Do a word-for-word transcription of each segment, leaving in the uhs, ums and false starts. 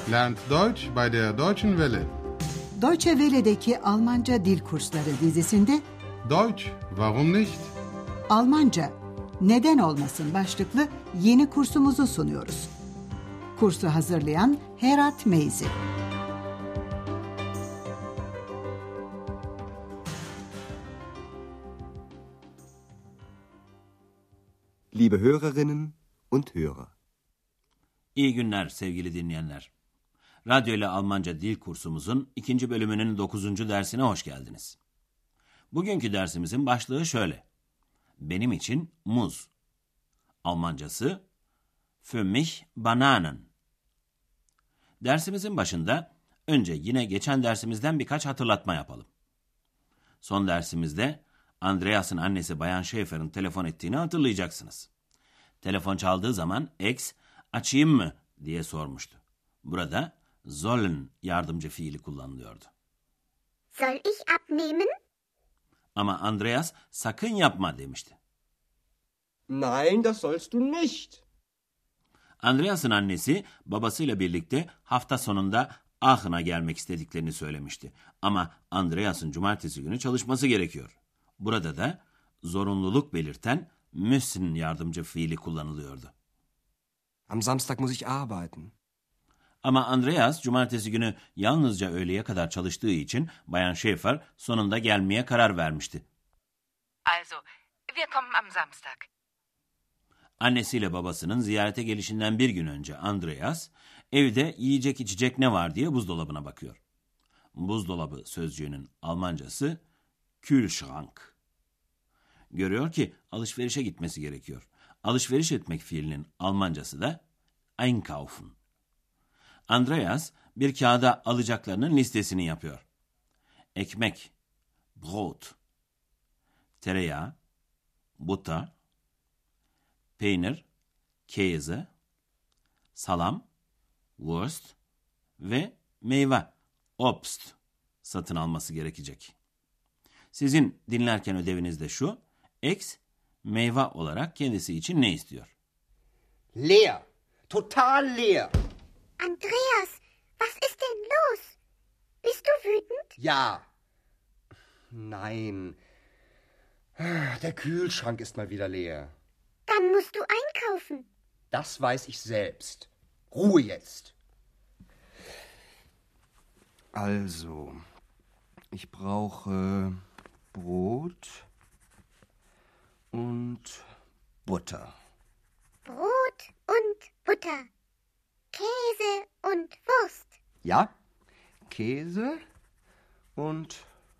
Lernt Deutsch bei der Deutschen Welle. Deutsche Welle'deki Almanca Dil Kursları dizisinde Deutsch, warum nicht? Almanca, neden olmasın başlıklı yeni kursumuzu sunuyoruz. Kursu hazırlayan Herat Meyzi. Liebe Hörerinnen und Hörer. İyi günler sevgili dinleyenler. Radyo ile Almanca dil kursumuzun ikinci bölümünün dokuzuncu dersine hoş geldiniz. Bugünkü dersimizin başlığı şöyle. Benim için muz. Almancası Für mich Bananen. Dersimizin başında önce yine geçen dersimizden birkaç hatırlatma yapalım. Son dersimizde Andreas'ın annesi Bayan Schäfer'in telefon ettiğini hatırlayacaksınız. Telefon çaldığı zaman X, açayım mı diye sormuştu. Burada sollen yardımcı fiili kullanılıyordu. Soll ich abnehmen? Ama Andreas sakın yapma demişti. Nein, das sollst du nicht. Andreas'ın annesi babasıyla birlikte hafta sonunda Aachen'a gelmek istediklerini söylemişti. Ama Andreas'ın cumartesi günü çalışması gerekiyor. Burada da zorunluluk belirten müssen yardımcı fiili kullanılıyordu. Am Samstag muss ich arbeiten. Ama Andreas cumartesi günü yalnızca öğleye kadar çalıştığı için Bayan Schäfer sonunda gelmeye karar vermişti. Also, wir kommen am Samstag. Annesiyle babasının ziyarete gelişinden bir gün önce Andreas, evde yiyecek içecek ne var diye buzdolabına bakıyor. Buzdolabı sözcüğünün Almancası Kühlschrank. Görüyor ki alışverişe gitmesi gerekiyor. Alışveriş etmek fiilinin Almancası da einkaufen. Andreas bir kağıda alacaklarının listesini yapıyor. Ekmek, Brot, tereyağı, butter, peynir, Käse, salam, Wurst ve meyve, Obst satın alması gerekecek. Sizin dinlerken ödeviniz de şu, X meyve olarak kendisi için ne istiyor? Leer. Total leer. Andreas, was ist denn los? Bist du wütend? Ja. Nein. Der Kühlschrank ist mal wieder leer. Dann musst du einkaufen. Das weiß ich selbst. Ruhe jetzt. Also, ich brauche Brot und Butter. Brot und Butter. Käse und Wurst. Ja, Käse und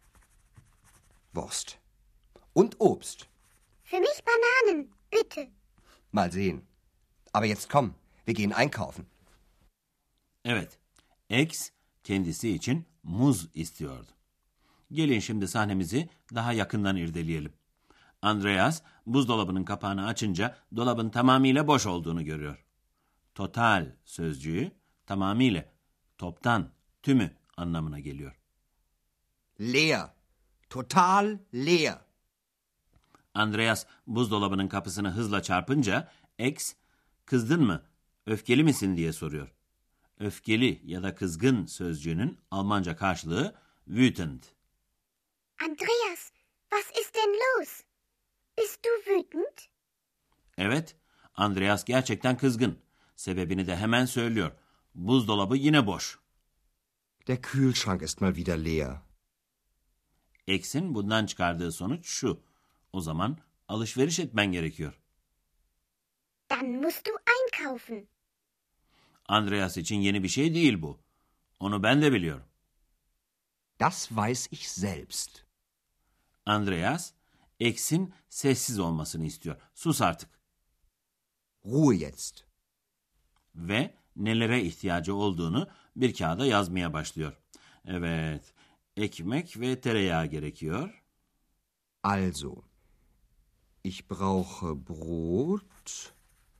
Wurst. Und Obst. Für mich Bananen, bitte. Mal sehen. Aber jetzt komm, wir gehen einkaufen. Evet, X kendisi için muz istiyordu. Gelin şimdi sahnemizi daha yakından irdeleyelim. Andreas buzdolabının kapağını açınca dolabın tamamıyla boş olduğunu görüyor. Total sözcüğü tamamıyla, toptan, tümü anlamına geliyor. Leer. Total leer. Andreas buzdolabının kapısını hızla çarpınca X, kızdın mı, öfkeli misin diye soruyor. Öfkeli ya da kızgın sözcüğünün Almanca karşılığı wütend. Andreas, was ist denn los? Bist du wütend? Evet, Andreas gerçekten kızgın. Sebebini de hemen söylüyor. Buzdolabı yine boş. Der Kühlschrank ist mal wieder leer. X'in bundan çıkardığı sonuç şu. O zaman alışveriş etmen gerekiyor. Dann musst du einkaufen. Andreas için yeni bir şey değil bu. Onu ben de biliyorum. Das weiß ich selbst. Andreas, X'in sessiz olmasını istiyor. Sus artık. Ruhe jetzt. Ve nelere ihtiyacı olduğunu bir kağıda yazmaya başlıyor. Evet, ekmek ve tereyağı gerekiyor. Also, ich brauche Brot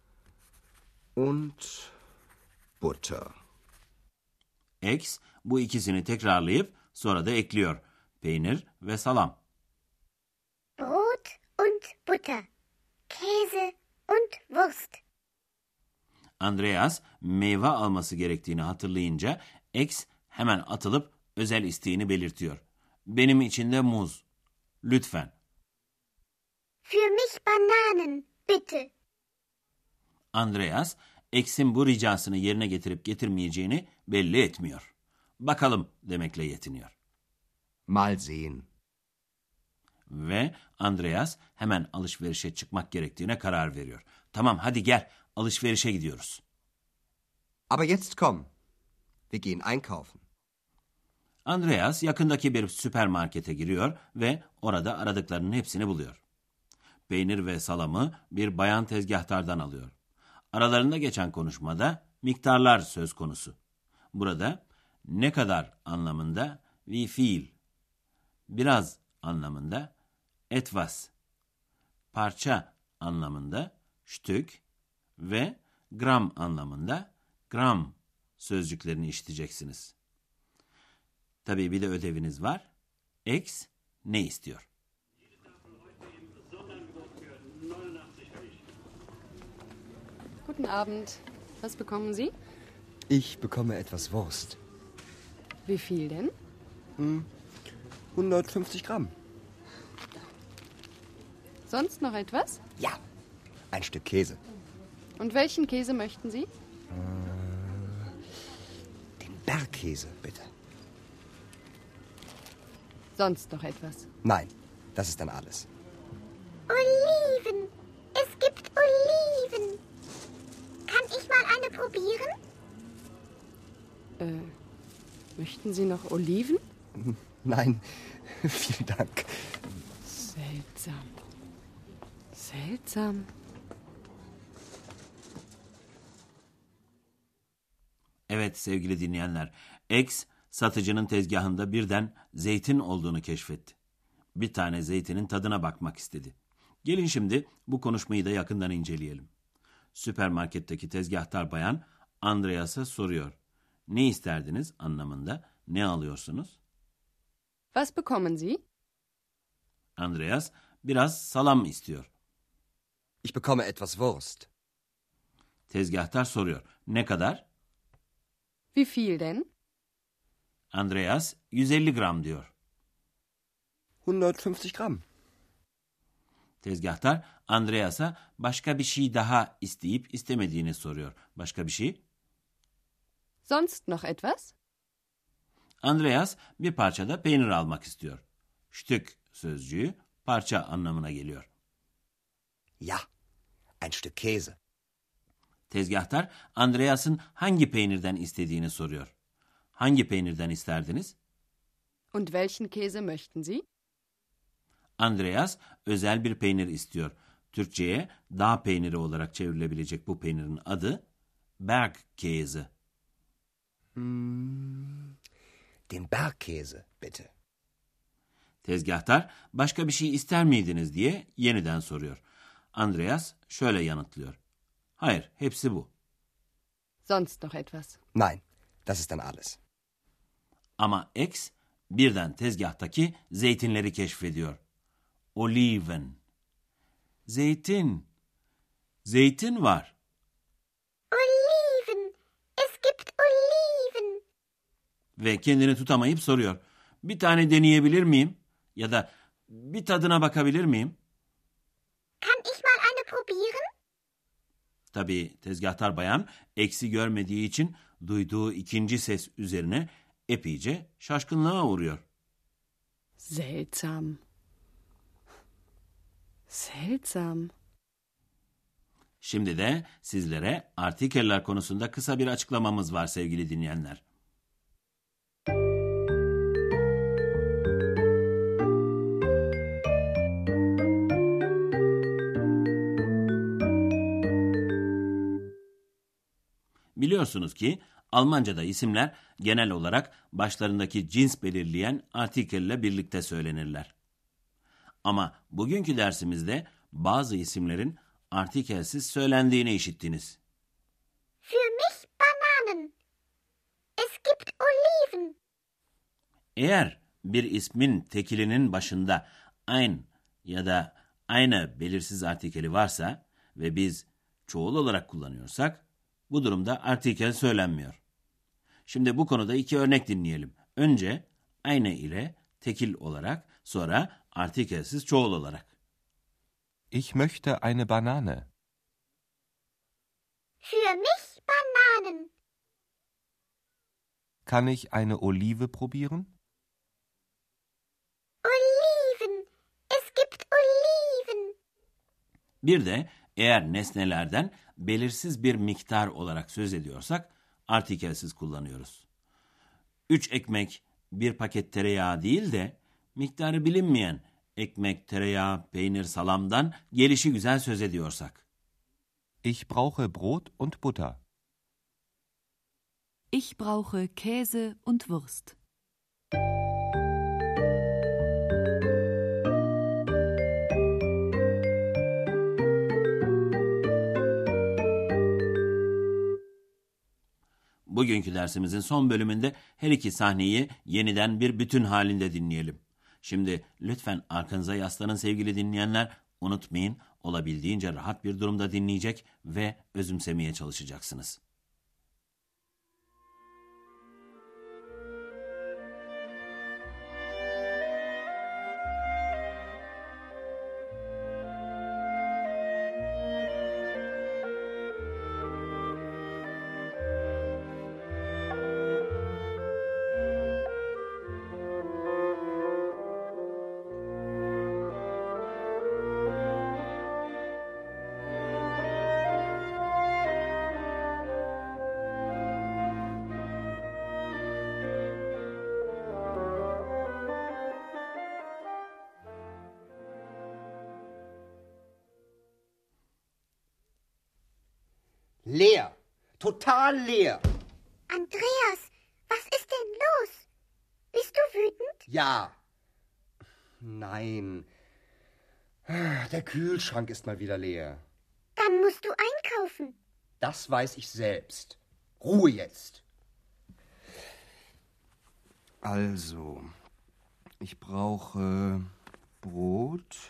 und Butter. X bu ikisini tekrarlayıp sonra da ekliyor. Peynir ve salam. Brot und Butter. Käse und Wurst. Andreas meyve alması gerektiğini hatırlayınca X hemen atılıp özel isteğini belirtiyor. Benim için de muz. Lütfen. Für mich Bananen, bitte. Andreas, X'in bu ricasını yerine getirip getirmeyeceğini belli etmiyor. Bakalım demekle yetiniyor. Mal sehen. Ve Andreas hemen alışverişe çıkmak gerektiğine karar veriyor. Tamam, hadi gel, alışverişe gidiyoruz. Aber jetzt komm. Wir gehen einkaufen. Andreas yakındaki bir süpermarkete giriyor ve orada aradıklarının hepsini buluyor. Peynir ve salamı bir bayan tezgahtardan alıyor. Aralarında geçen konuşmada miktarlar söz konusu. Burada ne kadar anlamında wie viel, biraz anlamında etwas, parça anlamında Stück ve gram anlamında gram sözcüklerini işiteceksiniz. Tabii bir de ödeviniz var. X ne istiyor? Guten Abend. Was bekommen Sie? Ich bekomme etwas Wurst. Wie viel denn? hundertfünfzig Gramm. Sonst noch etwas? Ja, ein Stück Käse. Und welchen Käse möchten Sie? Den Bergkäse, bitte. Sonst noch etwas? Nein, das ist dann alles. Oliven. Es gibt Oliven. Kann ich mal eine probieren? Äh, möchten Sie noch Oliven? Nein, vielen Dank. Seltsam. Seltsam. Evet sevgili dinleyenler, X satıcının tezgahında birden zeytin olduğunu keşfetti. Bir tane zeytinin tadına bakmak istedi. Gelin şimdi bu konuşmayı da yakından inceleyelim. Süpermarketteki tezgahtar bayan Andreas'a soruyor. Ne isterdiniz anlamında, ne alıyorsunuz? Was bekommen Sie? Andreas biraz salam istiyor. Ich bekomme etwas Wurst. Tezgahtar soruyor. Ne kadar? Wie viel denn? Andreas yüz elli gram diyor. hundertfünfzig Gramm. Tezgahtar Andreas'a başka bir şey daha isteyip istemediğini soruyor. Başka bir şey? Sonst noch etwas? Andreas bir parça da peynir almak istiyor. Stück sözcüğü parça anlamına geliyor. Ja, ein Stück Käse. Tezgahtar Andreas'ın hangi peynirden istediğini soruyor. Hangi peynirden isterdiniz? Und welchen Käse möchten Sie? Andreas özel bir peynir istiyor. Türkçe'ye dağ peyniri olarak çevrilebilecek bu peynirin adı Bergkäse. Den Bergkäse, bitte. Tezgahtar başka bir şey ister miydiniz diye yeniden soruyor. Andreas şöyle yanıtlıyor. Hayır, hepsi bu. Sonst noch etwas? Nein, das ist dann alles. Ama X birden tezgahtaki zeytinleri keşfediyor. Oliven. Zeytin. Zeytin var. Oliven. Es gibt Oliven. Ve kendini tutamayıp soruyor. Bir tane deneyebilir miyim? Ya da bir tadına bakabilir miyim? Kann ich mal eine probieren? Tabii tezgahtar bayan eksi görmediği için duyduğu ikinci ses üzerine epeyce şaşkınlığa uğruyor. Seltsam. Seltsam. Şimdi de sizlere artikeller konusunda kısa bir açıklamamız var sevgili dinleyenler. Biliyorsunuz ki Almanca'da isimler genel olarak başlarındaki cins belirleyen artikelle birlikte söylenirler. Ama bugünkü dersimizde bazı isimlerin artikelsiz söylendiğini işittiniz. Für mich Bananen. Es gibt Oliven. Eğer bir ismin tekilinin başında ein ya da eine belirsiz artikeli varsa ve biz çoğul olarak kullanıyorsak, Bu durumda artikel söylenmiyor. Şimdi bu konuda iki örnek dinleyelim. Önce eine ile tekil olarak, sonra artikelsiz çoğul olarak. Ich möchte eine Banane. Für mich Bananen. Kann ich eine Olive probieren? Oliven. Es gibt Oliven. Bir de eğer nesnelerden belirsiz bir miktar olarak söz ediyorsak artikelsiz kullanıyoruz. Üç ekmek, bir paket tereyağı değil de miktarı bilinmeyen ekmek, tereyağı, peynir, salamdan gelişigüzel söz ediyorsak. Ich brauche Brot und Butter. Ich brauche Käse und Wurst. Bugünkü dersimizin son bölümünde her iki sahneyi yeniden bir bütün halinde dinleyelim. Şimdi lütfen arkanıza yaslanın sevgili dinleyenler. Unutmayın, olabildiğince rahat bir durumda dinleyecek ve özümsemeye çalışacaksınız. Leer. Total leer. Andreas, was ist denn los? Bist du wütend? Ja. Nein. Der Kühlschrank ist mal wieder leer. Dann musst du einkaufen. Das weiß ich selbst. Ruhe jetzt. Also, ich brauche Brot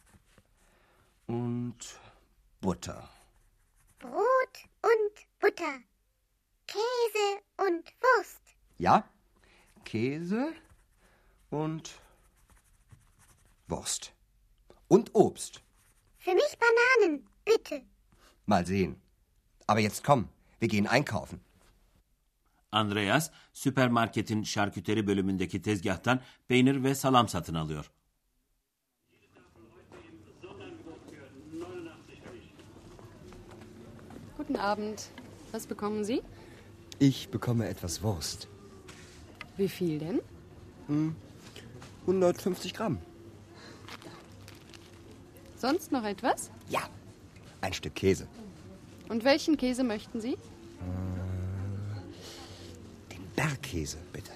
und Butter. Brot und Butter. Käse und Wurst. Ja, Käse und Wurst. Und Obst. Für mich Bananen, bitte. Mal sehen. Aber jetzt komm, wir gehen einkaufen. Andreas, süpermarketin şarküteri bölümündeki tezgahtan peynir ve salam satın alıyor. Guten Abend. Was bekommen Sie? Ich bekomme etwas Wurst. Wie viel denn? hundertfünfzig Gramm. Sonst noch etwas? Ja, ein Stück Käse. Und welchen Käse möchten Sie? Den Bergkäse, bitte.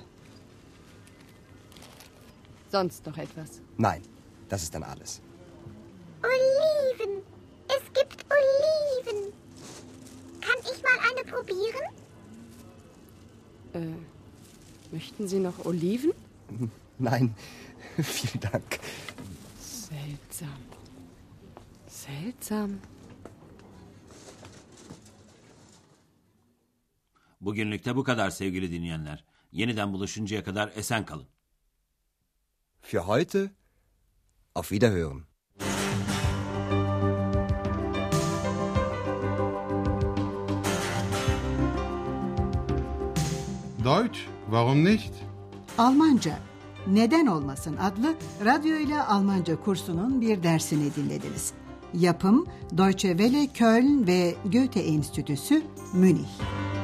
Sonst noch etwas? Nein, das ist dann alles. Oliven. Es gibt Oliven. Kann ich mal eine probieren? Äh, möchten Sie noch Oliven? Nein, vielen Dank. Seltsam. Seltsam. Bugünlük de bu kadar sevgili dinleyenler. Yeniden buluşuncaya kadar esen kalın. Für heute, auf Wiederhören. Deutsch, warum nicht? Almanca, Neden Olmasın adlı radyo ile Almanca kursunun bir dersini dinlediniz. Yapım Deutsche Welle Köln ve Goethe Enstitüsü Münih.